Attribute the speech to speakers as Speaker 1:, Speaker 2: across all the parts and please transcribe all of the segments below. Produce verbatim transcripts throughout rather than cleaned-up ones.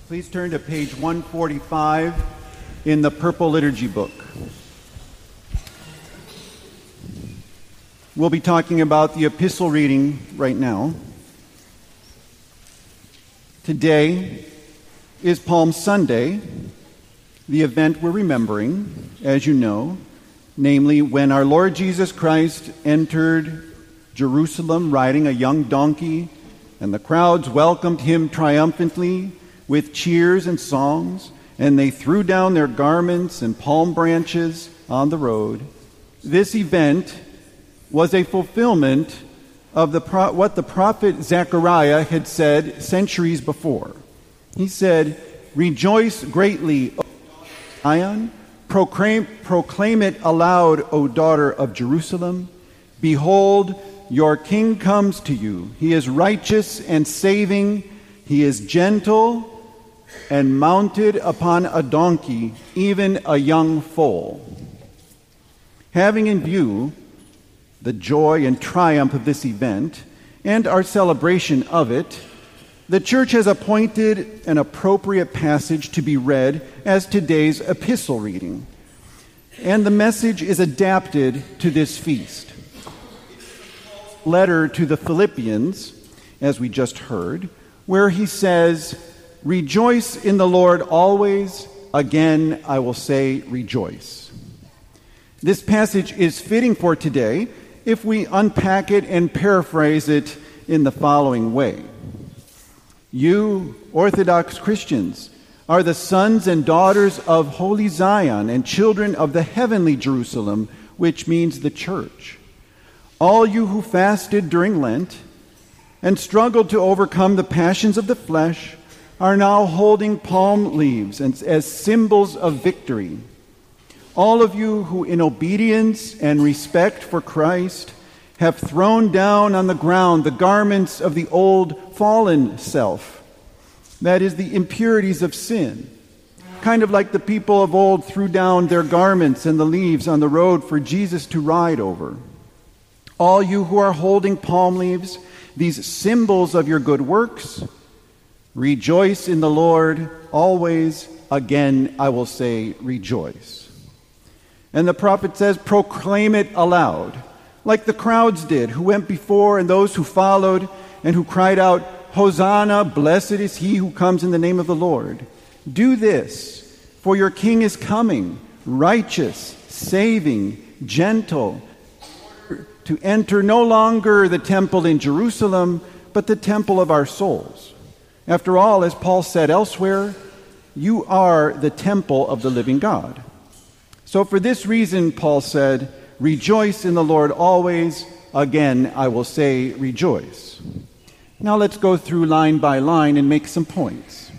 Speaker 1: Please turn to page one forty-five in the Purple Liturgy book. We'll be talking about the epistle reading right now. Today is Palm Sunday, the event we're remembering, as you know, namely when our Lord Jesus Christ entered Jerusalem riding a young donkey, and the crowds welcomed him triumphantly with cheers and songs, and they threw down their garments and palm branches on the road. This event was a fulfillment of the pro- what the prophet Zechariah had said centuries before. He said, "Rejoice greatly, O Zion, proclaim, proclaim it aloud, O daughter of Jerusalem. Behold, your king comes to you. He is righteous and saving. He is gentle and mounted upon a donkey, even a young foal." Having in view the joy and triumph of this event and our celebration of it, the Church has appointed an appropriate passage to be read as today's epistle reading. And the message is adapted to this feast. Letter to the Philippians, as we just heard, where he says, "Rejoice in the Lord always. Again, I will say rejoice." This passage is fitting for today if we unpack it and paraphrase it in the following way. You, Orthodox Christians, are the sons and daughters of Holy Zion and children of the heavenly Jerusalem, which means the Church. All you who fasted during Lent and struggled to overcome the passions of the flesh are now holding palm leaves as symbols of victory. All of you who in obedience and respect for Christ have thrown down on the ground the garments of the old fallen self, that is, the impurities of sin, kind of like the people of old threw down their garments and the leaves on the road for Jesus to ride over. All you who are holding palm leaves, these symbols of your good works, rejoice in the Lord always. Again, I will say rejoice. And the prophet says, proclaim it aloud, like the crowds did who went before and those who followed and who cried out, Hosanna, blessed is he who comes in the name of the Lord. Do this, for your king is coming, righteous, saving, gentle, to enter no longer the temple in Jerusalem, but the temple of our souls. After all, as Paul said elsewhere, you are the temple of the living God. So for this reason, Paul said, rejoice in the Lord always. Again, I will say rejoice. Now let's go through line by line and make some points.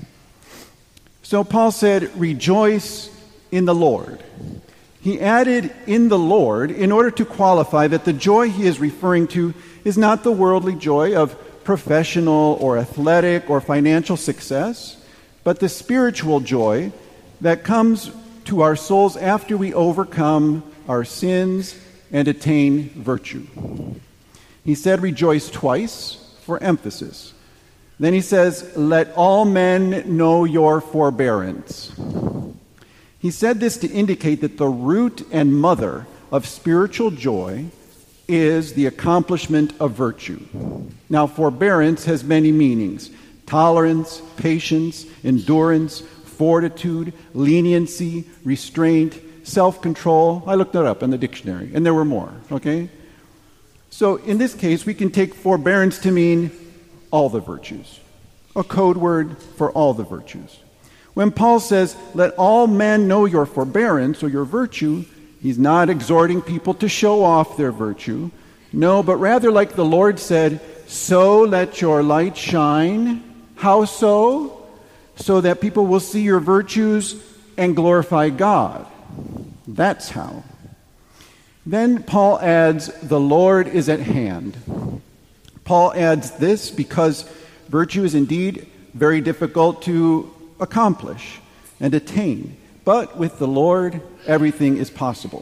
Speaker 1: So Paul said, rejoice in the Lord. He added in the Lord in order to qualify that the joy he is referring to is not the worldly joy of professional or athletic or financial success, but the spiritual joy that comes to our souls after we overcome our sins and attain virtue. He said rejoice twice for emphasis. Then he says, let all men know your forbearance. He said this to indicate that the root and mother of spiritual joy is the accomplishment of virtue. Now, forbearance has many meanings: tolerance, patience, endurance, fortitude, leniency, restraint, self-control. I looked that up in the dictionary, and there were more, okay? So in this case, we can take forbearance to mean all the virtues, a code word for all the virtues. When Paul says, let all men know your forbearance or your virtue, he's not exhorting people to show off their virtue. No, but rather like the Lord said, so let your light shine. How so? So that people will see your virtues and glorify God. That's how. Then Paul adds, the Lord is at hand. Paul adds this because virtue is indeed very difficult to accomplish and attain. But with the Lord, everything is possible.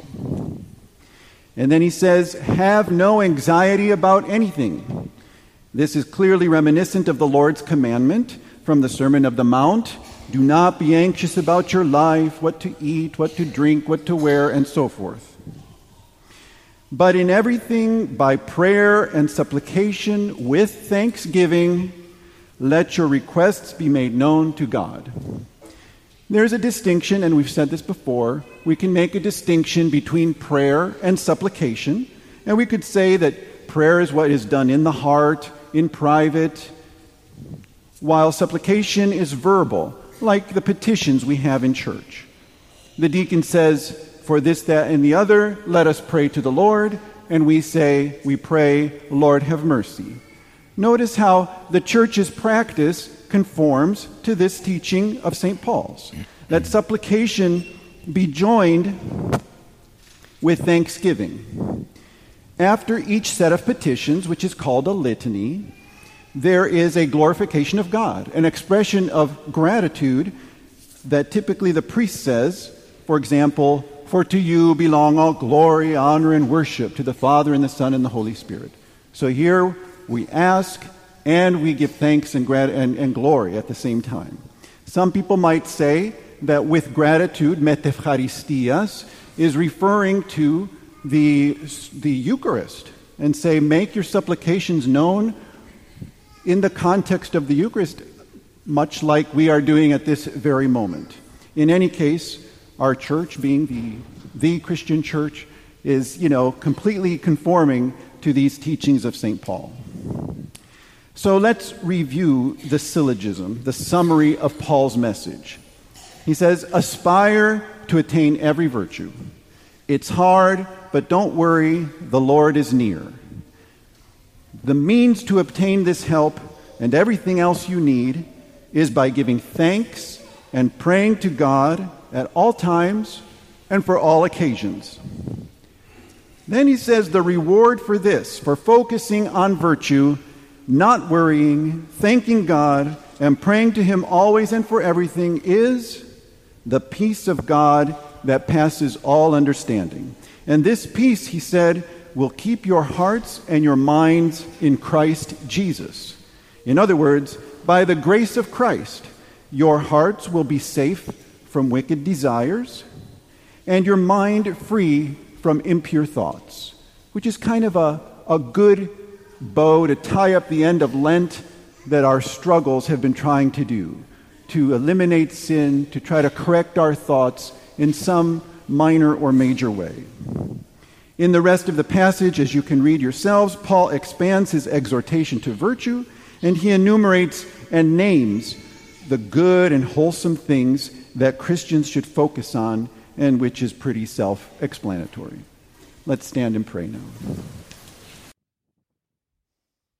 Speaker 1: And then he says, have no anxiety about anything. This is clearly reminiscent of the Lord's commandment from the Sermon of the Mount Do not be anxious about your life, what to eat, what to drink, what to wear, and so forth. But in everything, by prayer and supplication with thanksgiving, let your requests be made known to God. There's a distinction, and we've said this before. We can make a distinction between prayer and supplication. And we could say that prayer is what is done in the heart, in private, while supplication is verbal, like the petitions we have in church. The deacon says, for this, that, and the other, let us pray to the Lord. And we say, we pray, Lord, have mercy. Notice how the church's practice conforms to this teaching of Saint Paul's, that supplication be joined with thanksgiving. After each set of petitions, which is called a litany, there is a glorification of God, an expression of gratitude that typically the priest says, for example, for to you belong all glory, honor, and worship to the Father and the Son and the Holy Spirit. So here we ask and we give thanks and, grat- and, and glory at the same time. Some people might say that with gratitude, metefcharistias, is referring to the, the Eucharist, and say, make your supplications known in the context of the Eucharist, much like we are doing at this very moment. In any case, our church, being the, the Christian church, is, you know, completely conforming to these teachings of Saint Paul. So let's review the syllogism, the summary of Paul's message. He says, aspire to attain every virtue. It's hard, but don't worry, the Lord is near. The means to obtain this help and everything else you need is by giving thanks and praying to God at all times and for all occasions. Then he says the reward for this, for focusing on virtue, not worrying, thanking God, and praying to Him always and for everything, is the peace of God that passes all understanding. And this peace, he said, will keep your hearts and your minds in Christ Jesus. In other words, by the grace of Christ, your hearts will be safe from wicked desires and your mind free from impure thoughts, which is kind of a, a good bow to tie up the end of Lent that our struggles have been trying to do, to eliminate sin, to try to correct our thoughts in some minor or major way. In the rest of the passage, as you can read yourselves, Paul expands his exhortation to virtue, and he enumerates and names the good and wholesome things that Christians should focus on, and which is pretty self-explanatory. Let's stand and pray now.